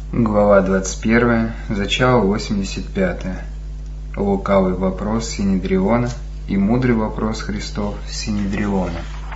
Глава 21. Зачало 85. Лукавый вопрос Синедриона и мудрый вопрос Христов Синедриона.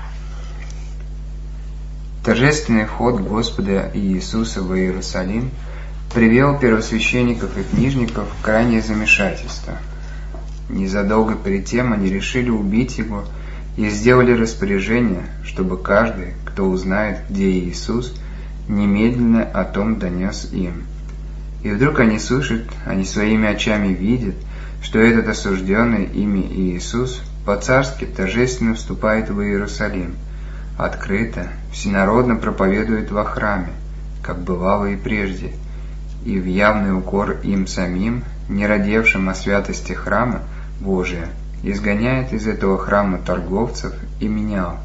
Торжественный вход Господа Иисуса в Иерусалим привел первосвященников и книжников в крайнее замешательство. Незадолго перед тем они решили убить его и сделали распоряжение, чтобы каждый, кто узнает, где Иисус, немедленно о том донес им. И вдруг они слышат, они своими очами видят, что этот осужденный ими Иисус по-царски торжественно вступает в Иерусалим, открыто, всенародно проповедует во храме, как бывало и прежде, и в явный укор им самим, не радевшим о святости храма Божия, изгоняет из этого храма торговцев и менял.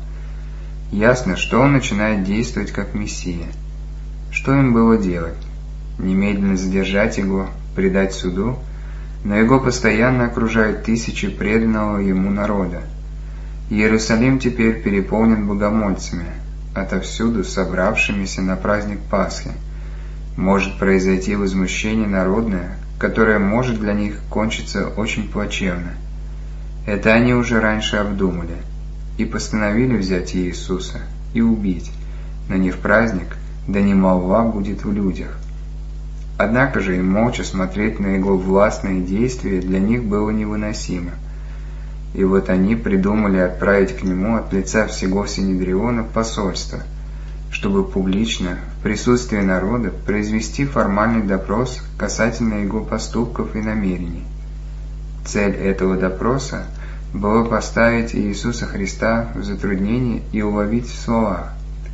Ясно, что он начинает действовать как Мессия. Что им было делать? Немедленно задержать его, предать суду, но его постоянно окружают тысячи преданного ему народа. Иерусалим теперь переполнен богомольцами, отовсюду собравшимися на праздник Пасхи. Может произойти возмущение народное, которое может для них кончиться очень плачевно. Это они уже раньше обдумали и постановили взять Иисуса и убить, но не в праздник, да не молва будет в людях. Однако же им молча смотреть на его властные действия для них было невыносимо. И вот они придумали отправить к нему от лица всего Синедриона посольство, чтобы публично, в присутствии народа, произвести формальный допрос касательно его поступков и намерений. Цель этого допроса было поставить Иисуса Христа в затруднение и уловить в словах.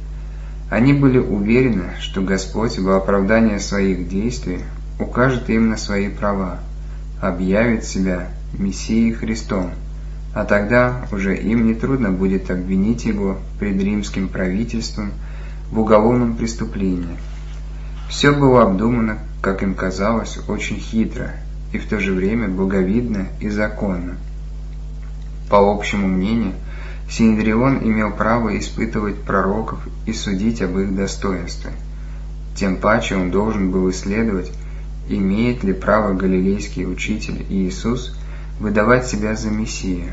Они были уверены, что Господь во оправдание своих действий укажет им на свои права, объявит себя Мессией Христом, а тогда уже им нетрудно будет обвинить его пред римским правительством в уголовном преступлении. Все было обдумано, как им казалось, очень хитро и в то же время благовидно и законно. По общему мнению, Синедрион имел право испытывать пророков и судить об их достоинстве. Тем паче он должен был исследовать, имеет ли право галилейский учитель Иисус выдавать себя за Мессию.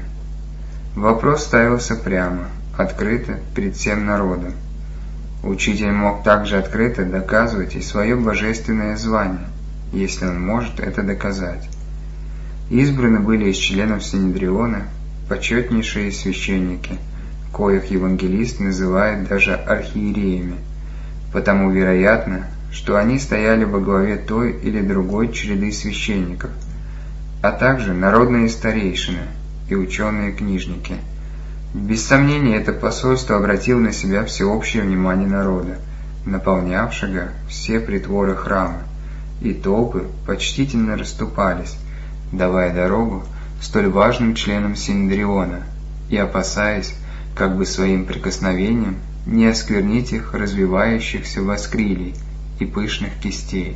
Вопрос ставился прямо, открыто, перед всем народом. Учитель мог также открыто доказывать и свое божественное звание, если он может это доказать. Избраны были из членов Синедриона почетнейшие священники, коих евангелист называет даже архиереями, потому вероятно, что они стояли во главе той или другой череды священников, а также народные старейшины и ученые-книжники. Без сомнения, это посольство обратило на себя всеобщее внимание народа, наполнявшего все притворы храма, и толпы почтительно расступались, давая дорогу столь важным членам Синедриона и опасаясь, как бы своим прикосновением не осквернить их развивающихся воскрилий и пышных кистей.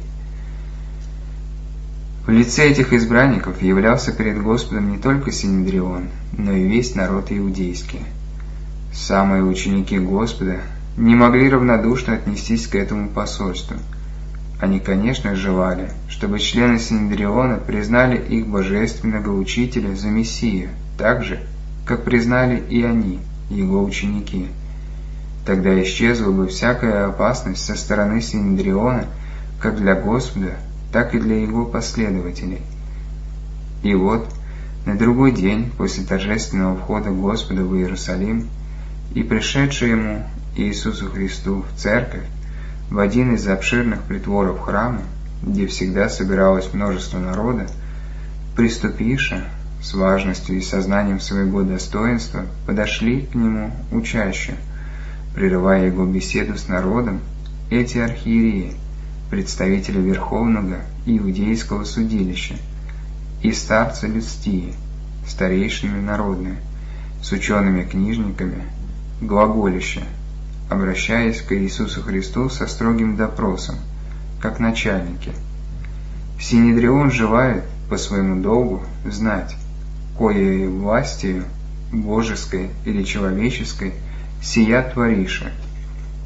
В лице этих избранников являлся перед Господом не только Синедрион, но и весь народ иудейский. Самые ученики Господа не могли равнодушно отнестись к этому посольству. Они, конечно, желали, чтобы члены Синедриона признали их божественного учителя за Мессию, так же, как признали и они, его ученики. Тогда исчезла бы всякая опасность со стороны Синедриона как для Господа, так и для его последователей. И вот, на другой день после торжественного входа Господа в Иерусалим и пришедший ему Иисусу Христу в церковь, в один из обширных притворов храма, где всегда собиралось множество народа, приступивши, с важностью и сознанием своего достоинства, подошли к нему учащие, прерывая его беседу с народом, эти архиереи, представители Верховного Иудейского судилища, и старцы людские, старейшины народные, с учеными-книжниками, глаголища, обращаясь к Иисусу Христу со строгим допросом, как начальники. Синедрион желает по своему долгу знать, коей властью, божеской или человеческой, сия твориша.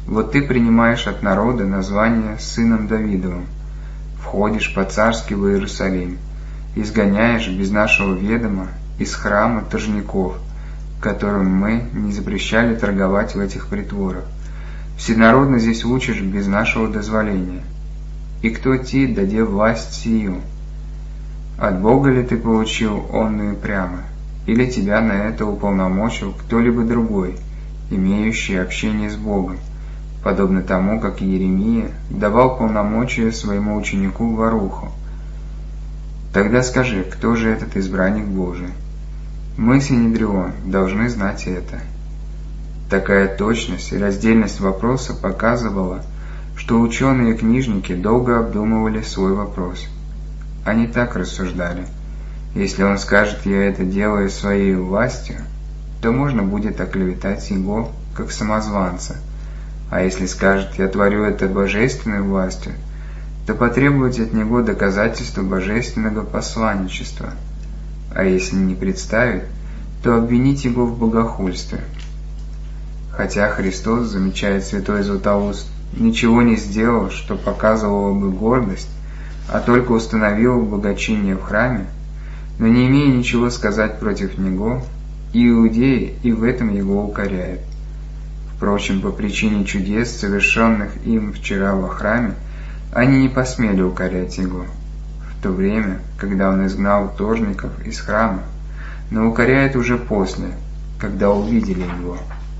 Вот ты принимаешь от народа название сыном Давидовым, входишь по-царски в Иерусалим, изгоняешь без нашего ведома из храма торжников, которым мы не запрещали торговать в этих притворах. Всенародно здесь учишь без нашего дозволения. И кто ти даде власть сию? От Бога ли ты получил онную прямо, или тебя на это уполномочил кто-либо другой, имеющий общение с Богом, подобно тому, как Иеремия давал полномочия своему ученику Варуху? Тогда скажи, кто же этот избранник Божий? Мы, Синедрион, должны знать это. Такая точность и раздельность вопроса показывала, что ученые-книжники долго обдумывали свой вопрос. Они так рассуждали: если он скажет «я это делаю своей властью», то можно будет оклеветать его как самозванца, а если скажет «я творю это божественной властью», то потребовать от него доказательства божественного посланничества, а если не представит, то обвинить его в богохульстве. Хотя Христос, замечает святой Златоуст, ничего не сделал, что показывало бы гордость, а только установил благочиние в храме, но не имея ничего сказать против него, иудеи и в этом его укоряют. Впрочем, по причине чудес, совершенных им вчера во храме, они не посмели укорять его, в то время, когда он изгнал торжников из храма, но укоряют уже после, когда увидели его.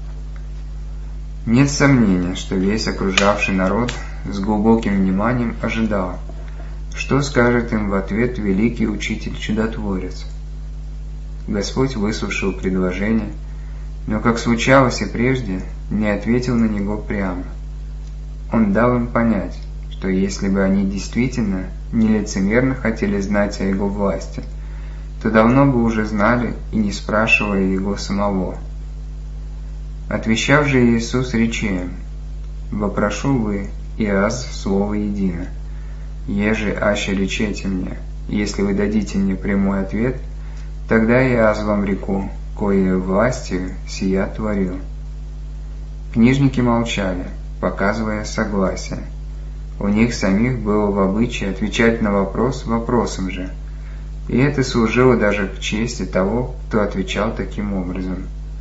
Нет сомнения, что весь окружавший народ с глубоким вниманием ожидал, что скажет им в ответ великий учитель-чудотворец. Господь выслушал предложение, но, как случалось и прежде, не ответил на него прямо. Он дал им понять, что если бы они действительно нелицемерно хотели знать о его власти, то давно бы уже знали и не спрашивая его самого. Отвечав же Иисус рече: «Вопрошу вы, и аз слово едино. Еже аще речете мне, если вы дадите мне прямой ответ, тогда и аз вам реку, кое властью сия творю». Книжники молчали, показывая согласие. У них самих было в обычае отвечать на вопрос вопросом же, и это служило даже к чести того, кто отвечал таким образом.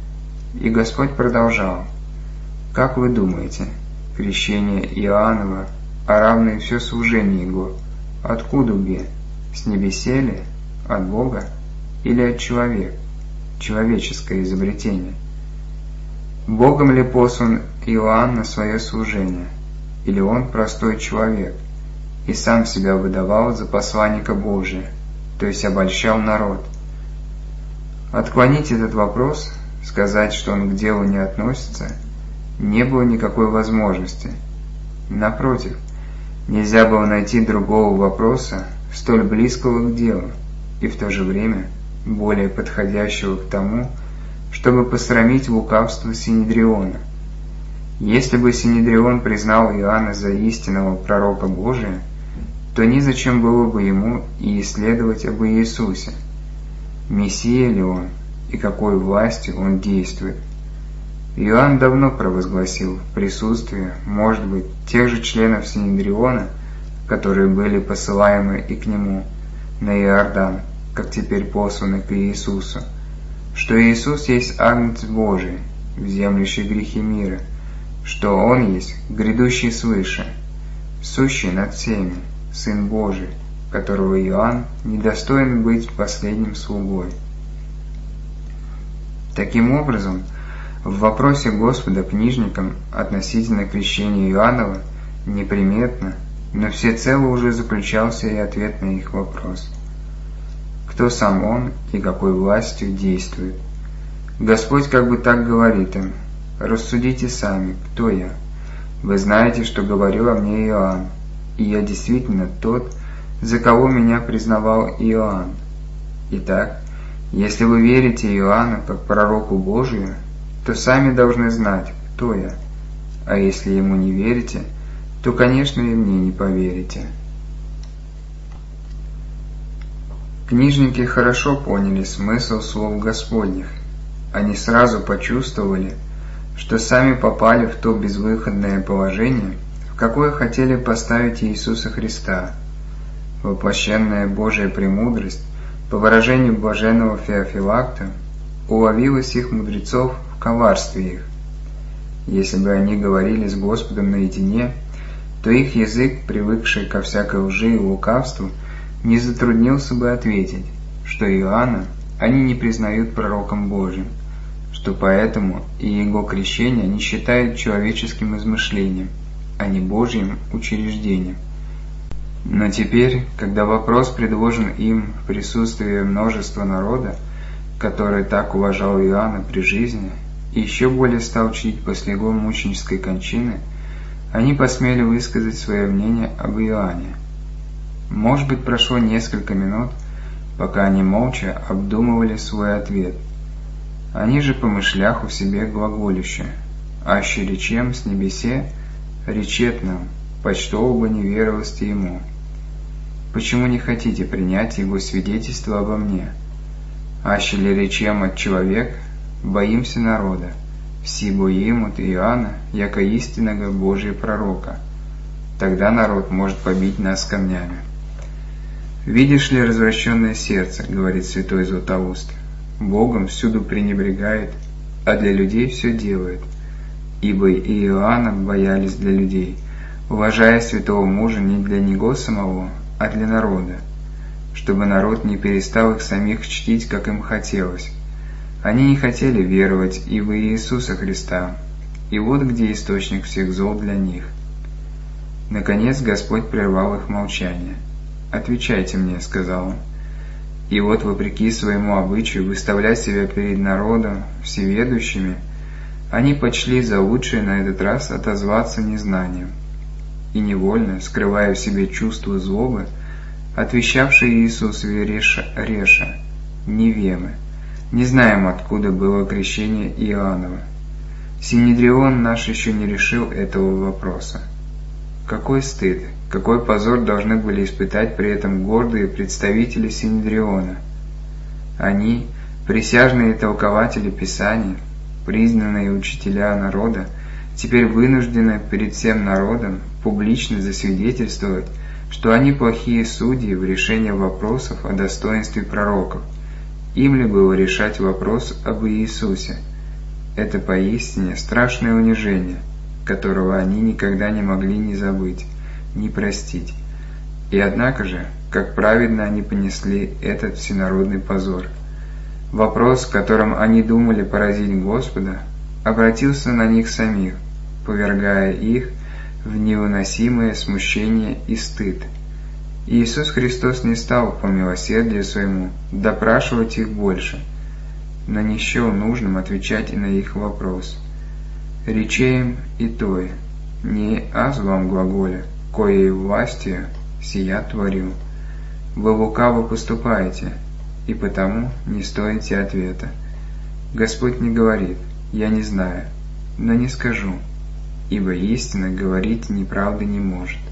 И Господь продолжал: «Как вы думаете, крещение Иоаннова, а равно и все служение его, откуда бе? С небесе ли? От Бога? Или от человека? Человеческое изобретение? Богом ли послан Иоанн на свое служение? Или он простой человек, и сам себя выдавал за посланника Божия, то есть обольщал народ?» Отклонить этот вопрос, сказать, что он к делу не относится, не было никакой возможности. Напротив, нельзя было найти другого вопроса, столь близкого к делу, и в то же время более подходящего к тому, чтобы посрамить лукавство Синедриона. Если бы Синедрион признал Иоанна за истинного пророка Божия, то незачем было бы ему и исследовать об Иисусе. Мессия ли он, и какой властью он действует? Иоанн давно провозгласил в присутствии, может быть, тех же членов Синедриона, которые были посылаемы и к нему на Иордан, как теперь посланы к Иисусу, что Иисус есть Агнец Божий, вземлющий грехи мира, что Он есть грядущий свыше, сущий над всеми, Сын Божий, которого Иоанн недостоин быть последним слугой. Таким образом, в вопросе Господа книжникам относительно крещения Иоаннова неприметно, но всецело уже заключался и ответ на их вопрос. Кто сам он и какой властью действует? Господь как бы так говорит им: «Рассудите сами, кто я. Вы знаете, что говорил о мне Иоанн, и я действительно тот, за кого меня признавал Иоанн. Итак, если вы верите Иоанну как пророку Божию, то сами должны знать, кто я, а если ему не верите, то, конечно, и мне не поверите». Книжники хорошо поняли смысл слов Господних. Они сразу почувствовали, что сами попали в то безвыходное положение, в какое хотели поставить Иисуса Христа. Воплощенная Божия премудрость, по выражению блаженного Феофилакта, уловилась их мудрецов в коварстве их. Если бы они говорили с Господом наедине, то их язык, привыкший ко всякой лжи и лукавству, не затруднился бы ответить, что Иоанна они не признают пророком Божьим, что поэтому и его крещение они считают человеческим измышлением, а не Божьим учреждением. Но теперь, когда вопрос предложен им в присутствии множества народа, который так уважал Иоанна при жизни и еще более стал чтить после его мученической кончины, они посмели высказать свое мнение об Иоанне. Может быть, прошло несколько минут, пока они молча обдумывали свой ответ. Они же помышлях у себе глаголище: «Аще речем с небесе, речет нам, почтово бы не веровасти ему. Почему не хотите принять его свидетельство обо мне? Аще ли речем от человек, боимся народа, все боим от Иоанна, яко истинного Божия пророка. Тогда народ может побить нас камнями». «Видишь ли развращенное сердце, — говорит святой Златоуст, — Богом всюду пренебрегает, а для людей все делает. Ибо и Иоанна боялись для людей, уважая святого мужа не для него самого, а для народа, чтобы народ не перестал их самих чтить, как им хотелось. Они не хотели веровать и в Иисуса Христа, и вот где источник всех зол для них». Наконец Господь прервал их молчание. «Отвечайте мне, — сказал он. И вот, вопреки своему обычаю выставлять себя перед народом всеведущими, они почли за лучшее на этот раз отозваться незнанием, и невольно, скрывая в себе чувство злобы, отвечавший Иисусу Реша: «Не вемы, не знаем, откуда было крещение Иоанново. Синедрион наш еще не решил этого вопроса». Какой стыд, какой позор должны были испытать при этом гордые представители Синедриона. Они, присяжные толкователи Писаний, признанные учителя народа, теперь вынуждены перед всем народом публично засвидетельствовать, что они плохие судьи в решении вопросов о достоинстве пророков. Им ли было решать вопрос об Иисусе? Это поистине страшное унижение, которого они никогда не могли ни забыть, ни простить. И однако же, как праведно они понесли этот всенародный позор. Вопрос, которым они думали поразить Господа, обратился на них самих, повергая их в невыносимое смущение и стыд. Иисус Христос не стал по милосердию своему допрашивать их больше, но не счел нужным отвечать и на их вопрос. «Рече им и той, не аз вам глаголя, коей властью сия творю. Вы лукаво поступаете, и потому не стоите ответа. Господь не говорит: я не знаю, но не скажу, ибо истинно говорить неправды не может».